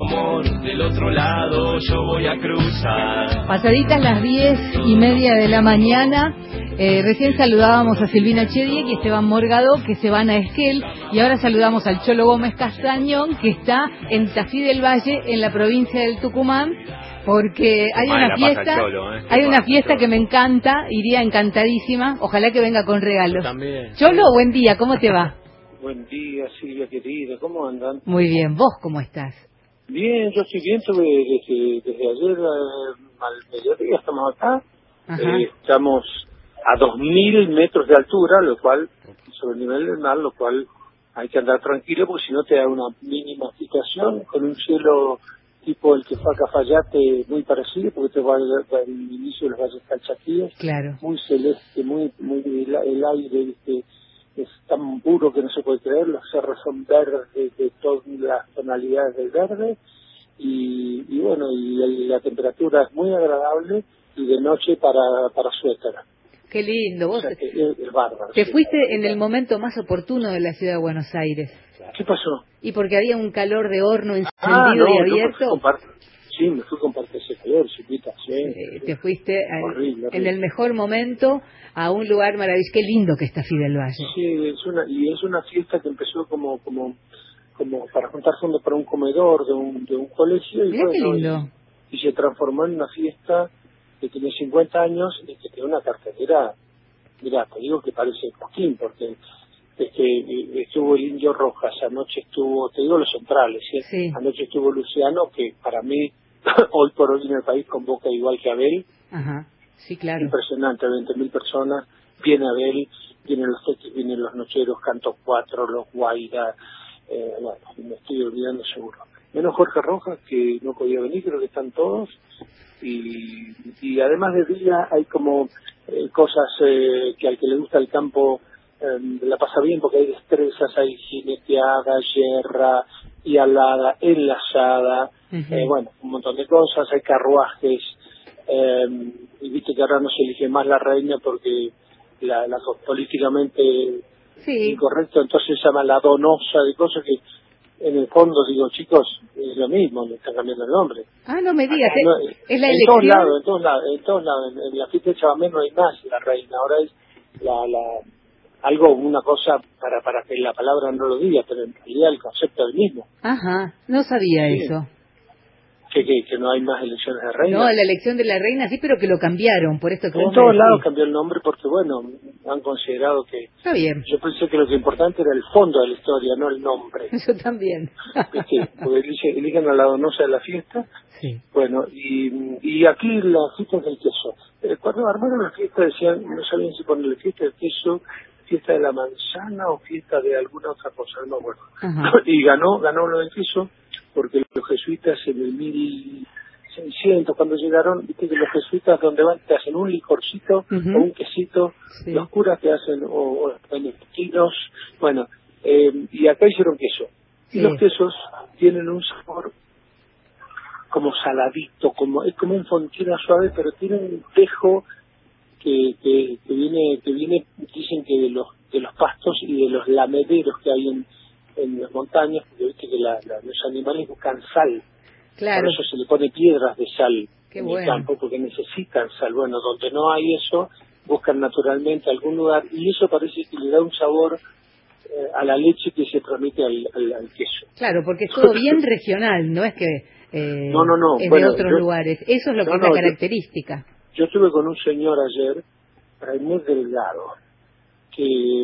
amor, del otro lado yo voy a cruzar. Pasaditas las 10:30 de la mañana, recién saludábamos a Silvina Chediek y Esteban Morgado, que se van a Esquel, y ahora saludamos al Cholo Gómez Castañón, que está en Tafí del Valle, en la provincia del Tucumán, porque hay una fiesta que me encanta, iría encantadísima, ojalá que venga con regalos. También. Cholo, buen día, ¿cómo te va? Buen día, Silvia querida, ¿cómo andan? Muy bien, ¿vos cómo estás? Bien, yo estoy bien, desde ayer al mediodía estamos acá. Estamos a 2000 metros de altura, lo cual, sobre el nivel del mar, lo cual hay que andar tranquilo, porque si no te da una mínima agitación, con un cielo tipo el que fue a Cafayate, muy parecido, porque te va al inicio de los valles calchaquíes, claro, muy celeste, muy el aire, ¿viste? Es tan puro que no se puede creer, los cerros son verdes de todas las tonalidades del verde, y bueno, y la temperatura es muy agradable, y de noche para suéter. Qué lindo. Vos, o sea, que es bárbaro. te fuiste en el momento más oportuno de la ciudad de Buenos Aires. ¿Qué pasó? Y porque había un calor de horno encendido y abierto. Me fui con parte de ese calor, chiquita, te fuiste horrible. En el mejor momento a un lugar maravilloso. Qué lindo que está Fidel Valle. Sí, es una fiesta que empezó como para juntar fondos para un comedor de un colegio, y mirá, bueno, qué lindo. Y se transformó en una fiesta que tiene 50 años y que tiene una cartelera, mira, te digo que parece Cosquín, porque estuvo el Indio Rojas, anoche estuvo, te digo los centrales, sí. Anoche estuvo Luciano, que para mí hoy por hoy en el país convoca igual que Abel. Ajá, sí, claro. Impresionante, 20.000 personas, viene Abel, vienen los teques, vienen los nocheros, Cantos 4, los Guaira, bueno, me estoy olvidando seguro. Menos Jorge Rojas, que no podía venir, creo que están todos, y además de día hay como cosas que al que le gusta el campo la pasa bien, porque hay destrezas, hay jineteada, yerra y alada, enlazada, bueno, un montón de cosas, hay carruajes, y viste que ahora no se elige más la reina porque la políticamente incorrecto, entonces se llama la donosa, de cosas que en el fondo digo, chicos, es lo mismo, le están cambiando el nombre. Ah, no me digas, es la en elección. En todos lados, en la fiesta de Chabamés no hay más la reina, ahora es una cosa para que la palabra no lo diga, pero en realidad el concepto es el mismo. Ajá, no sabía eso. Que no hay más elecciones de reina. No, la elección de la reina sí, pero que lo cambiaron, por esto que vos en todos me lados decís. cambió el nombre porque, bueno, han considerado que... Está bien. Yo pensé que lo que importante era el fondo de la historia, no el nombre. Yo también. ¿Viste? Porque eligen a la donosa de la fiesta. Sí. Bueno, y aquí la fiesta del queso. Cuando armaron la fiesta decían, no sabían si ponerle fiesta del queso, fiesta de la manzana o fiesta de alguna otra cosa, no me acuerdo. Y ganó lo del queso, porque los jesuitas en el 1600, cuando llegaron, viste que los jesuitas donde van te hacen un licorcito o un quesito, los curas te hacen o benedictinos, bueno, y acá hicieron queso. Y los quesos tienen un sabor como saladito, es como un fontina suave, pero tiene un tejo que viene, dicen que de los pastos y de los lamederos que hay en las montañas, porque viste que los animales buscan sal. Claro. Por eso se le pone piedras de sal el campo, porque necesitan sal. Bueno, donde no hay eso, buscan naturalmente algún lugar, y eso parece que le da un sabor a la leche que se transmite al queso. Claro, porque es todo bien regional, no es que no. es Bueno, de otros lugares. Eso es lo que es la característica. Yo estuve con un señor ayer, muy delgado, que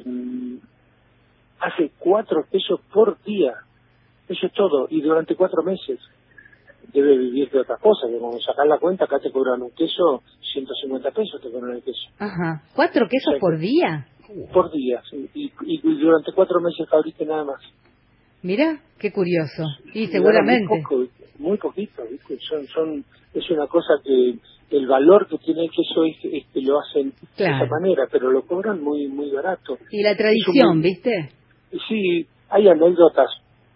hace 4 quesos por día. Eso es todo, y durante 4 meses. Debe vivir de otra cosa, que como sacar la cuenta, acá te cobran un queso, 150 pesos te cobran el queso. Ajá, 4 quesos por día. Por día, sí. Y durante 4 meses fabrique nada más. Mira, qué curioso. Y seguramente. Muy poquito, ¿viste? Es una cosa que el valor que tiene el queso es que lo hacen de esa manera, pero lo cobran muy muy barato. Y la tradición, ¿viste? Sí, hay anécdotas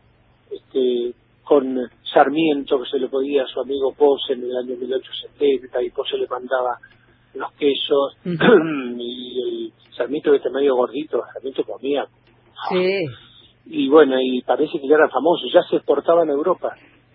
con Sarmiento, que se le podía a su amigo Pose en el año 1870, y Pose le mandaba los quesos, y el Sarmiento, que está medio gordito, Sarmiento comía. Sí. Y bueno, y parece que ya era famoso, ya se exportaba en Europa.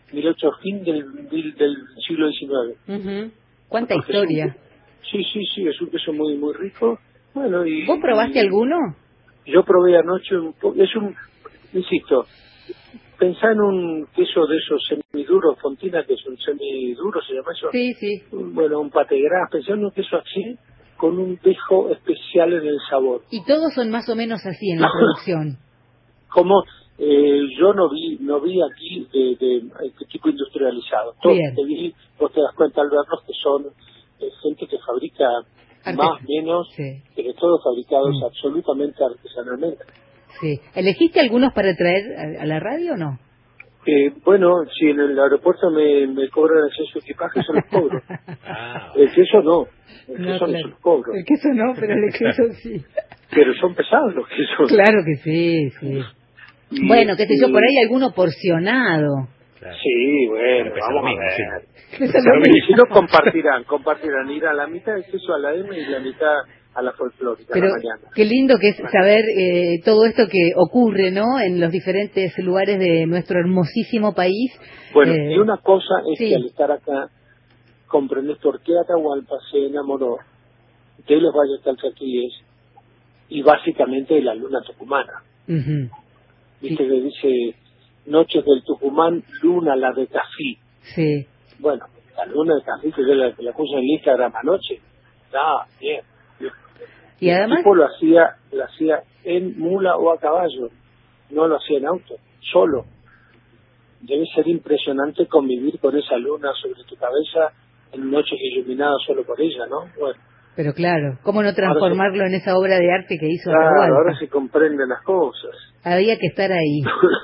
fin del siglo XIX. ¿Cuánta historia? Sí, es un queso muy muy rico. Bueno, ¿Vos probaste alguno? Yo probé anoche, insisto, pensá en un queso de esos semiduros, Fontina, que es un semiduro, ¿se llama eso? Sí. Bueno, un pate gras, pensá en un queso así, con un dejo especial en el sabor. Y todos son más o menos así en la producción. Como yo no vi aquí de tipo industrializado. Todos que vi, vos te das cuenta al verlos que son gente que fabrica más, menos, pero todos fabricados absolutamente artesanalmente. Sí. ¿Elegiste algunos para traer a la radio o no? Bueno, si en el aeropuerto me cobran exceso de equipaje, se los cobro. El queso no. El queso no se los cobro. El queso no, pero el queso sí. Pero son pesados los quesos. Claro que sí. Y bueno, qué sé yo, por ahí alguno porcionado. Claro. Sí, bueno, vamos a ver. Y si no, compartirán, ir a la mitad del queso a la M y la mitad a la folclórica. Pero a la mañana. Qué lindo que es saber todo esto que ocurre, ¿no?, en los diferentes lugares de nuestro hermosísimo país. Bueno, y una cosa es que al estar acá, comprendés por qué Atahualpa se enamoró de los valles calchaquíes y básicamente de la luna tucumana. Viste que dice Noches del Tucumán, luna la de Tafí. Sí. Bueno, la luna de Tafí, que yo la puse en Instagram anoche. Bien. Y además el tipo lo hacía en mula o a caballo, no lo hacía en auto, solo. Debe ser impresionante convivir con esa luna sobre tu cabeza en noches iluminadas solo por ella, ¿no? Bueno. Pero claro, ¿cómo no transformarlo en esa obra de arte que hizo Atahualpa? Atahualpa? Ahora se comprenden las cosas. Había que estar ahí.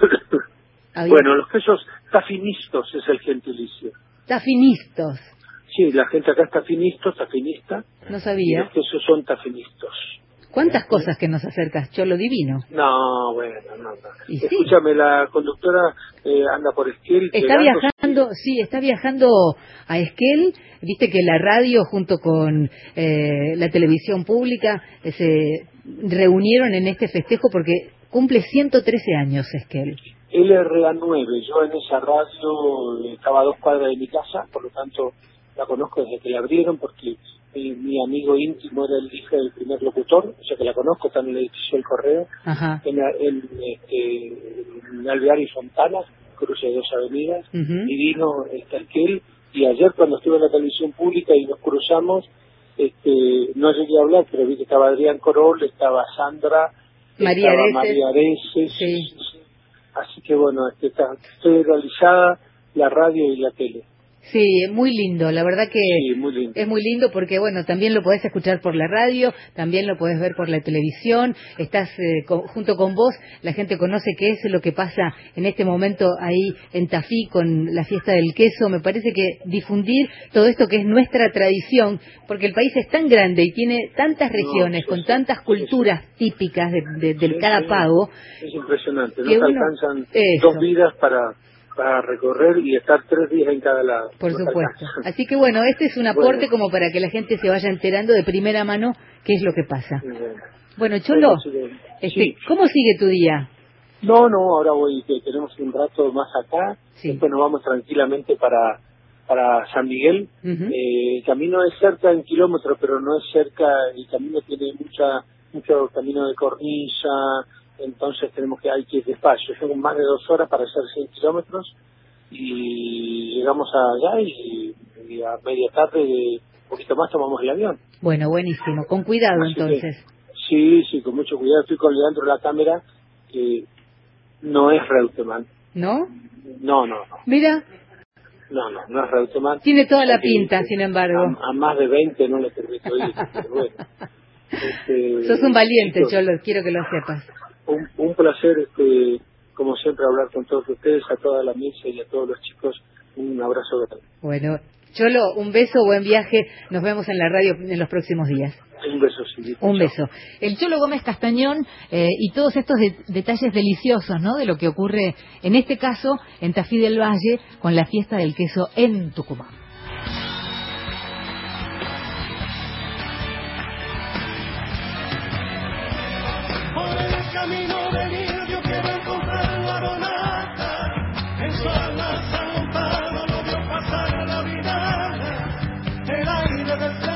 Bueno, los quesos tafinistos es el gentilicio. Tafinistos. Sí, la gente acá es tafinista. No sabía. Y los quesos son tafinistos. ¿Cuántas cosas que nos acercas, Cholo Divino? No, bueno, no. Sí. Escúchame, la conductora anda por Esquel. Está viajando a Esquel. Viste que la radio junto con la televisión pública se reunieron en este festejo porque cumple 113 años Esquel. LRA9, yo en esa radio estaba a 2 cuadras de mi casa, por lo tanto la conozco desde que la abrieron porque mi amigo íntimo era el hijo del primer locutor, o sea que la conozco, está en el edificio del Correo, en Alvear y Fontana, cruce de 2 avenidas, y vino Esquel, y ayer cuando estuve en la televisión pública y nos cruzamos, no llegué a hablar, pero vi que estaba Adrián Corol, estaba Sandra, María Areces, sí. Así que bueno, estoy realizada la radio y la tele. Sí, muy lindo, la verdad que sí, muy lindo. Es muy lindo porque, bueno, también lo podés escuchar por la radio, también lo podés ver por la televisión, estás junto con vos, la gente conoce qué es lo que pasa en este momento ahí en Tafí con la fiesta del queso. Me parece que difundir todo esto que es nuestra tradición, porque el país es tan grande y tiene tantas regiones con tantas culturas típicas del cada pago. Es impresionante, no se alcanzan 2 vidas para recorrer y estar 3 días en cada lado. Por supuesto. Así que bueno, este es un aporte como para que la gente se vaya enterando de primera mano qué es lo que pasa. Bueno, Cholo, ¿cómo sigue tu día? No, ahora tenemos un rato más acá, después nos vamos tranquilamente para San Miguel. El camino es cerca en kilómetros, pero no es cerca, el camino tiene mucho camino de cornisa, entonces hay que ir despacio. Son más de 2 horas para hacer 100 kilómetros y llegamos allá y a media tarde, un poquito más, tomamos el avión. Bueno, buenísimo. Con cuidado, así entonces. Sí, con mucho cuidado. Estoy colgando la cámara, no es Reutemann. ¿No? No. Mira. No es Reutemann. Tiene toda la pinta, sin embargo. A más de 20 no le permito ir, pero bueno. Sos un valiente, Cholo, quiero que lo sepas. Un placer, como siempre, hablar con todos ustedes, a toda la mesa y a todos los chicos. Un abrazo grande. Bueno, Cholo, un beso, buen viaje. Nos vemos en la radio en los próximos días. Un beso, sí. Un beso. El Cholo Gómez Castañón y todos estos detalles deliciosos, ¿no?, de lo que ocurre, en este caso, en Tafí del Valle, con la fiesta del queso en Tucumán. Camino venir, yo quiero encontrar la donata en su alma San